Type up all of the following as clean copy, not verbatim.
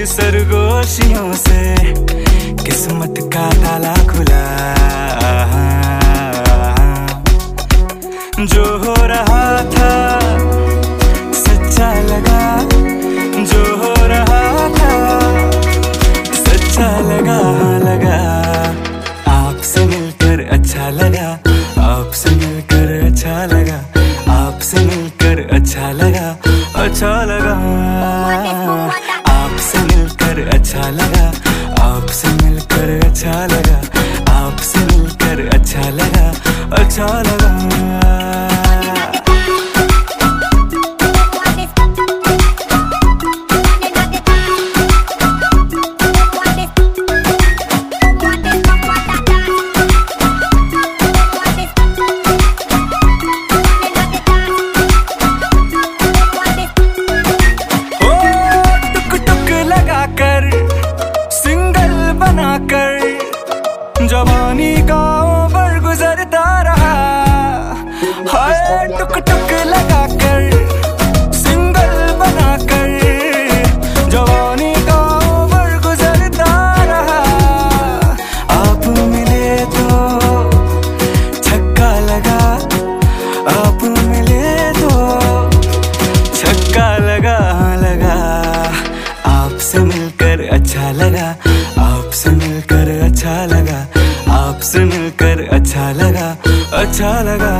सरगोशियों से किस्मत का ताला खुला। जो हो रहा था सच्चा लगा, जो हो रहा था सच्चा लगा। आपसे मिलकर अच्छा लगा, आपसे मिलकर अच्छा लगा, आपसे मिलकर अच्छा लगा, अच्छा लगा। आपसे मिलकर अच्छा लगा, आपसे मिलकर अच्छा लगा, आपसे मिलकर अच्छा लगा, अच्छा लगा। जवानी का ओवर गुजरता रहा, हाय टुक टुक लगा कर सिंगल बना कर। जवानी का ओवर गुजरता रहा, आप मिले तो छक्का लगा, आप मिले तो छक्का लगा। आपसे मिलकर अच्छा लगा, आपसे मिलकर अच्छा लगा, आपसे मिलकर अच्छा लगा, अच्छा लगा।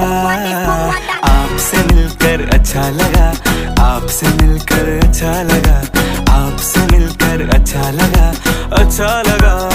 आपसे मिलकर अच्छा लगा, आपसे मिलकर अच्छा लगा, आपसे मिलकर अच्छा लगा, अच्छा लगा।